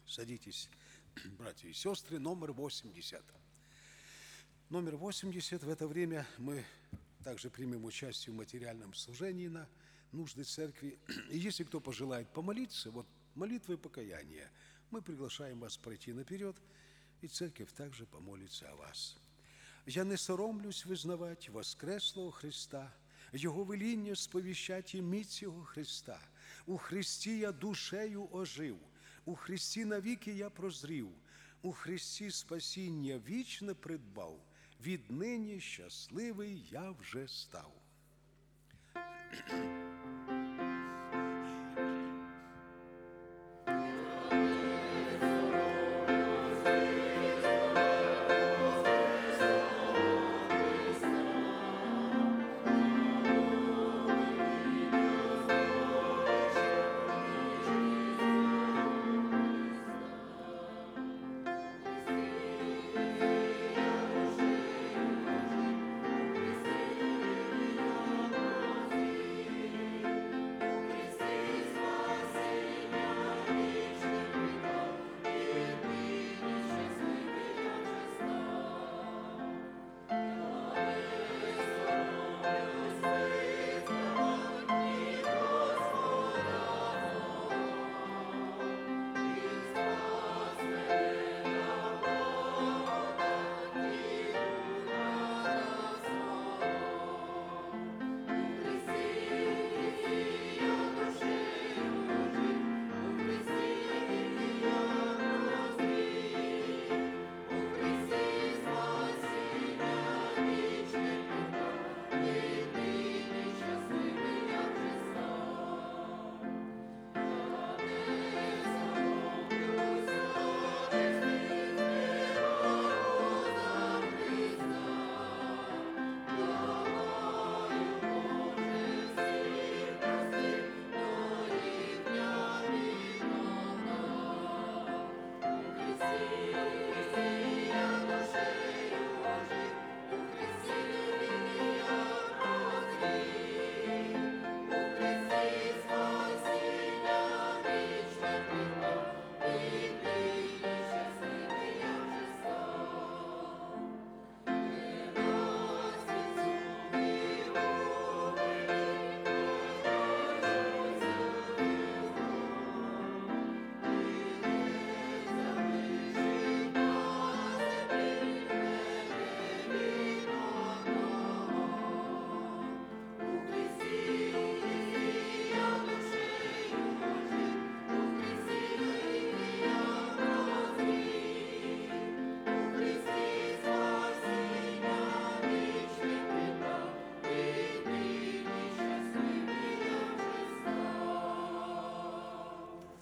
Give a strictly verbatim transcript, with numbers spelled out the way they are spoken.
Садитесь, братья и сестры, номер восемьдесят. Номер восемьдесят. В это время мы также примем участие в материальном служении на нужды церкви. И если кто пожелает помолиться, вот молитвой покаяния, мы приглашаем вас пройти наперед, и церковь также помолится о вас. «Я не соромлюсь визнавать воскреслого Христа, Його веління сповіщать і міць Його Христа. У Христі я душею ожив, у Христі навіки я прозрів, у Христі спасіння вічне придбав, віднині щасливий я вже став».